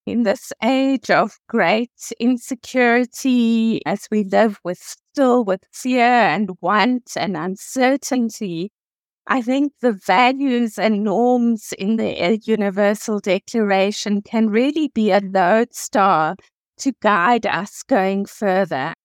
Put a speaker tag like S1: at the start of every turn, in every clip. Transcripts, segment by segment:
S1: In this age of great insecurity, as we live still with fear and want and uncertainty, I think the values and norms in the Universal Declaration can really be a lodestar to guide us going further.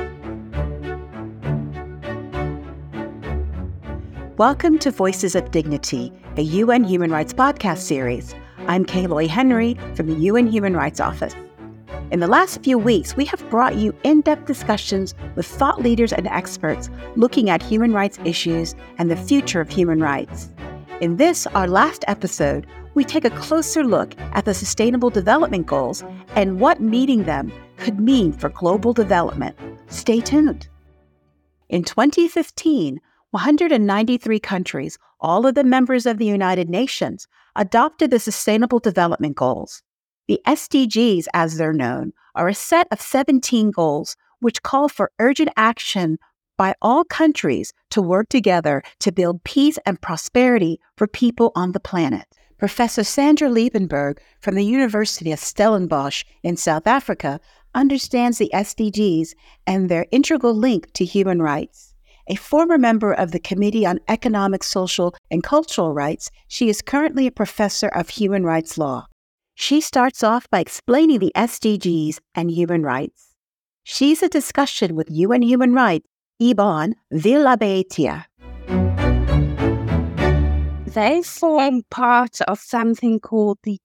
S2: Welcome to Voices of Dignity, a UN Human Rights podcast series. I'm Kaloy Henry from the UN Human Rights Office. In the last few weeks, we have brought you in-depth discussions with thought leaders and experts looking at human rights issues and the future of human rights. In this, our last episode, we take a closer look at the Sustainable Development Goals and what meeting them could mean for global development. Stay tuned. In 2015, 193 countries, all of the members of the United Nations, adopted the Sustainable Development Goals. The SDGs, as they're known, are a set of 17 goals which call for urgent action by all countries to work together to build peace and prosperity for people on the planet. Professor Sandra Liebenberg from the University of Stellenbosch in South Africa understands the SDGs and their integral link to human rights. A former member of the Committee on Economic, Social, and Cultural Rights, she is currently a professor of human rights law. She starts off by explaining the SDGs and human rights. She's a discussion with UN Human Rights, Yvonne Villabeatia.
S1: They form part of something called the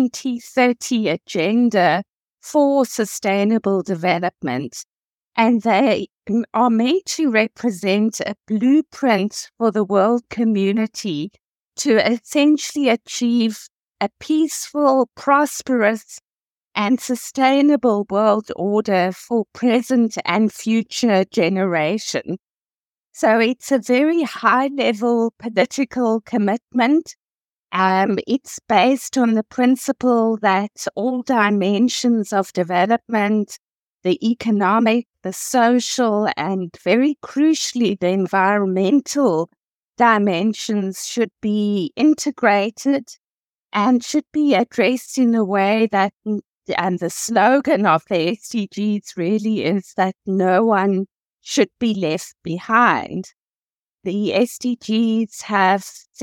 S1: 2030 Agenda for Sustainable Development, and they are meant to represent a blueprint for the world community to essentially achieve a peaceful, prosperous, and sustainable world order for present and future generations. So it's a very high-level political commitment. It's based on the principle that all dimensions of development, the economic, the social, and very crucially, the environmental dimensions should be integrated and should be addressed in a way that, and the slogan of the SDGs really is that no one should be left behind. The SDGs have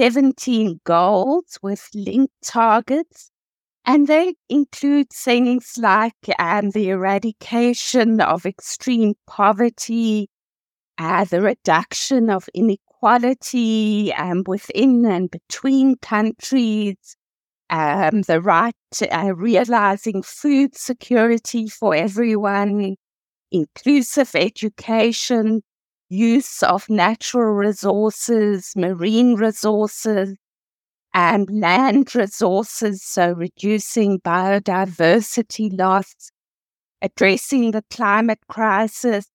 S1: 17 goals with linked targets, and they include things like the eradication of extreme poverty, the reduction of inequality within and between countries, the right to realizing food security for everyone, inclusive education, use of natural resources, marine resources, and land resources, so reducing biodiversity loss, addressing the climate crisis,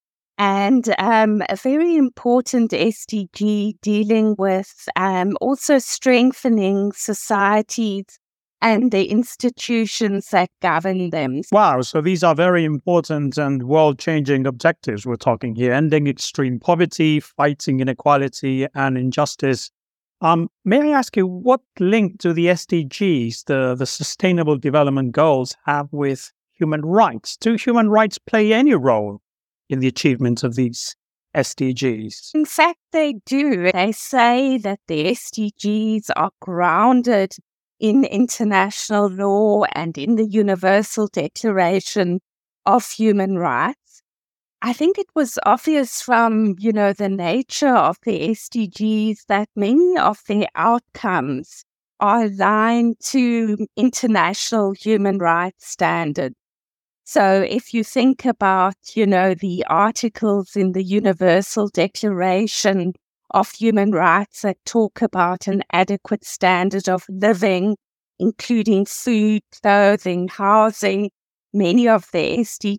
S1: and a very important SDG dealing with also strengthening societies and the institutions that govern them.
S3: Wow, so these are very important and world-changing objectives we're talking here, ending extreme poverty, fighting inequality and injustice. May I ask you, what link do the SDGs, the Sustainable Development Goals, have with human rights? Do human rights play any role in the achievement of these SDGs?
S1: In fact, they do. They say that the SDGs are grounded in international law and in the Universal Declaration of Human Rights. I think it was obvious from, the nature of the SDGs that many of their outcomes are aligned to international human rights standards. So if you think about, the articles in the Universal Declaration of Human Rights that talk about an adequate standard of living, including food, clothing, housing, many of the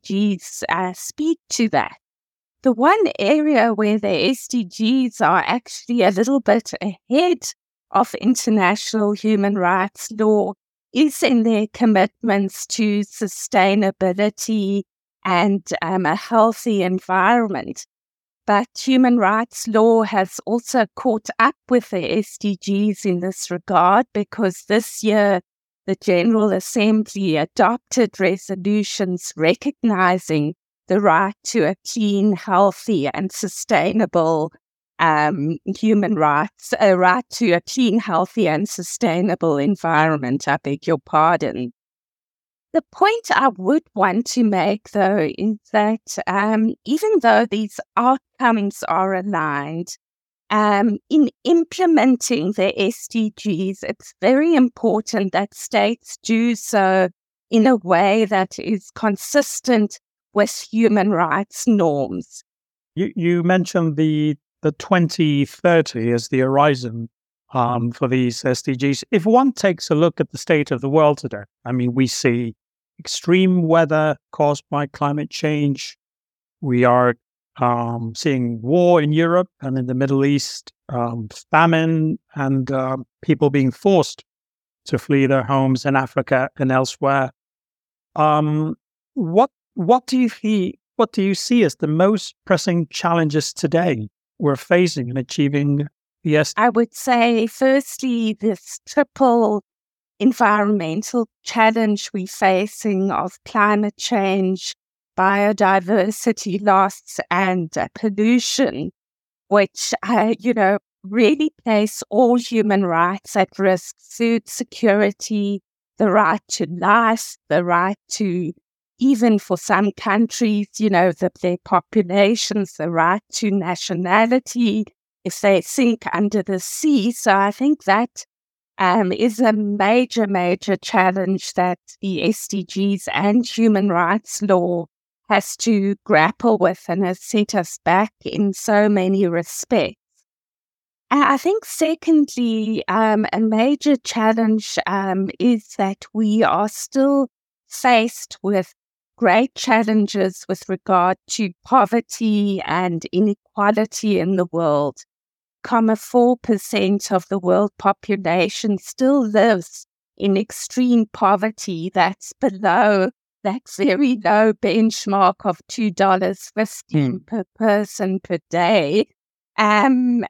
S1: SDGs speak to that. The one area where the SDGs are actually a little bit ahead of international human rights law is in their commitments to sustainability and a healthy environment. But human rights law has also caught up with the SDGs in this regard, because this year the General Assembly adopted resolutions recognizing the right to a clean, healthy, and sustainable human rights, a right to a clean, healthy, and sustainable environment. I beg your pardon. The point I would want to make, though, is that even though these outcomes are aligned, in implementing the SDGs, it's very important that states do so in a way that is consistent with human rights norms.
S3: You mentioned the 2030 as the horizon for these SDGs. If one takes a look at the state of the world today, I mean, we see extreme weather caused by climate change. We are seeing war in Europe and in the Middle East, famine, and people being forced to flee their homes in Africa and elsewhere. What do you see? What do you see as the most pressing challenges today we're facing in achieving the SDGs?
S1: I would say, firstly, this triple environmental challenge we're facing of climate change, biodiversity loss, and pollution, which, really place all human rights at risk: food security, the right to life, the right to, even for some countries, their populations, the right to nationality if they sink under the sea. So I think that is a major, major challenge that the SDGs and human rights law has to grapple with and has set us back in so many respects. I think, secondly, a major challenge is that we are still faced with great challenges with regard to poverty and inequality in the world. 4% of the world population still lives in extreme poverty. That's below that very low benchmark of $2.15 per person per day. Only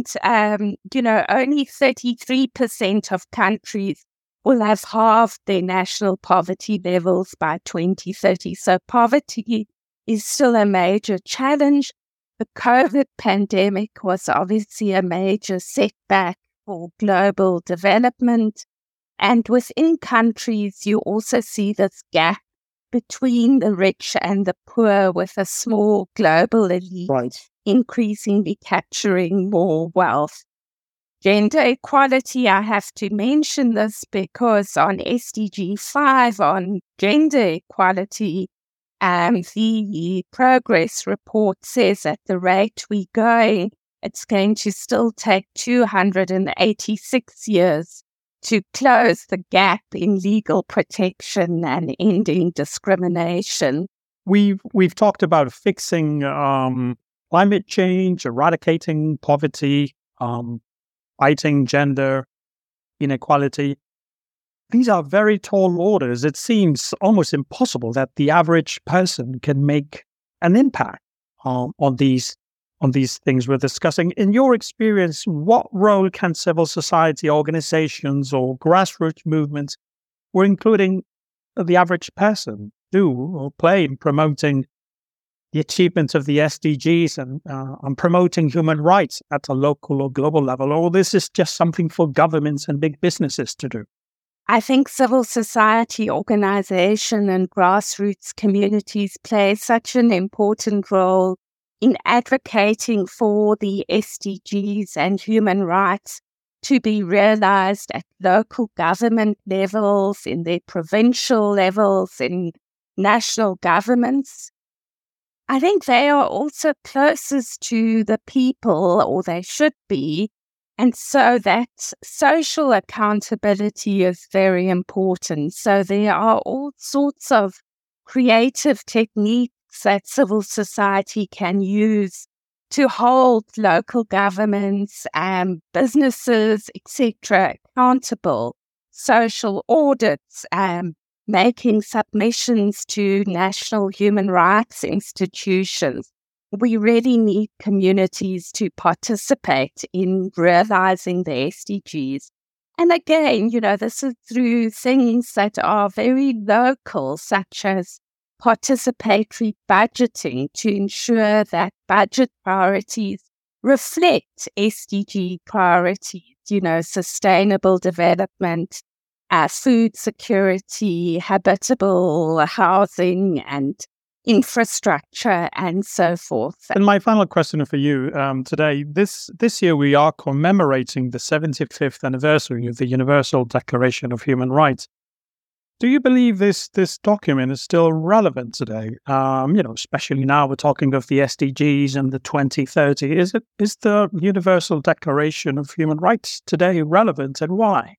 S1: 33% of countries will have halved their national poverty levels by 2030. So poverty is still a major challenge. The COVID pandemic was obviously a major setback for global development. And within countries, you also see this gap between the rich and the poor, with a small global elite increasingly capturing more wealth. Gender equality, I have to mention this because on SDG 5 on gender equality, the progress report says at the rate we're going, it's going to still take 286 years to close the gap in legal protection and ending discrimination.
S3: We've talked about fixing climate change, eradicating poverty, fighting gender inequality. These are very tall orders. It seems almost impossible that the average person can make an impact on these things we're discussing. In your experience, what role can civil society organizations or grassroots movements, or including the average person, do or play in promoting the achievement of the SDGs and promoting human rights at a local or global level? Or this is just something for governments and big businesses to do?
S1: I think civil society organization and grassroots communities play such an important role in advocating for the SDGs and human rights to be realized at local government levels, in their provincial levels, in national governments. I think they are also closest to the people, or they should be, and so that social accountability is very important. So there are all sorts of creative techniques that civil society can use to hold local governments and businesses, etc., accountable. Social audits, making submissions to national human rights institutions. We really need communities to participate in realizing the SDGs. And again, this is through things that are very local, such as participatory budgeting, to ensure that budget priorities reflect SDG priorities, sustainable development, food security, habitable housing, and infrastructure, and so forth.
S3: And my final question for you today, this year we are commemorating the 75th anniversary of the Universal Declaration of Human Rights. Do you believe this document is still relevant today? Especially now we're talking of the SDGs and the 2030. Is the Universal Declaration of Human Rights today relevant, and why?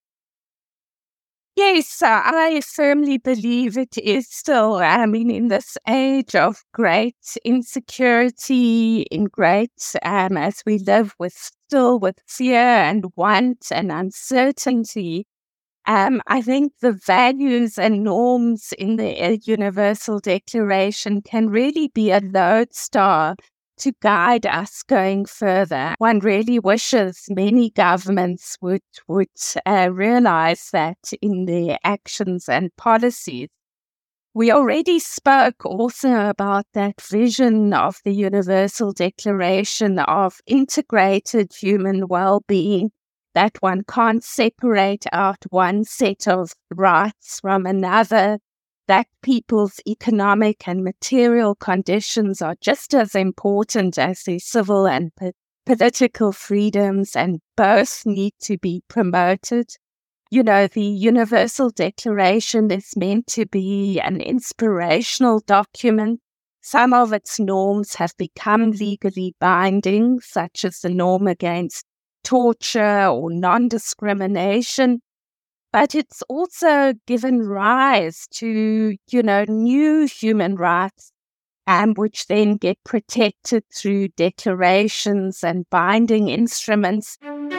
S1: Yes, I firmly believe it is still. In this age of great insecurity, as we live with fear and want and uncertainty, I think the values and norms in the Universal Declaration can really be a lodestar to guide us going further. One really wishes many governments would realize that in their actions and policies. We already spoke also about that vision of the Universal Declaration of integrated human well-being, that one can't separate out one set of rights from another, that people's economic and material conditions are just as important as their civil and political freedoms, and both need to be promoted. The Universal Declaration is meant to be an inspirational document. Some of its norms have become legally binding, such as the norm against torture or non-discrimination. But it's also given rise to, new human rights, which then get protected through declarations and binding instruments.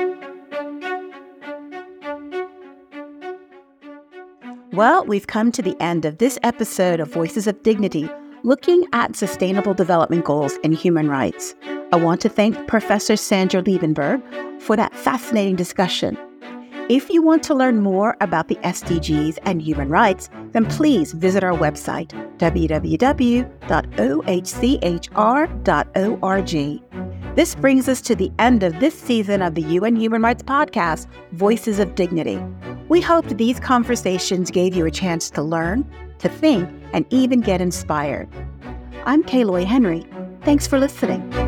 S2: Well, we've come to the end of this episode of Voices of Dignity, looking at Sustainable Development Goals and human rights. I want to thank Professor Sandra Liebenberg for that fascinating discussion. If you want to learn more about the SDGs and human rights, then please visit our website, www.ochchr.org. This brings us to the end of this season of the UN Human Rights Podcast, Voices of Dignity. We hope these conversations gave you a chance to learn, to think, and even get inspired. I'm Kaloy Henry. Thanks for listening.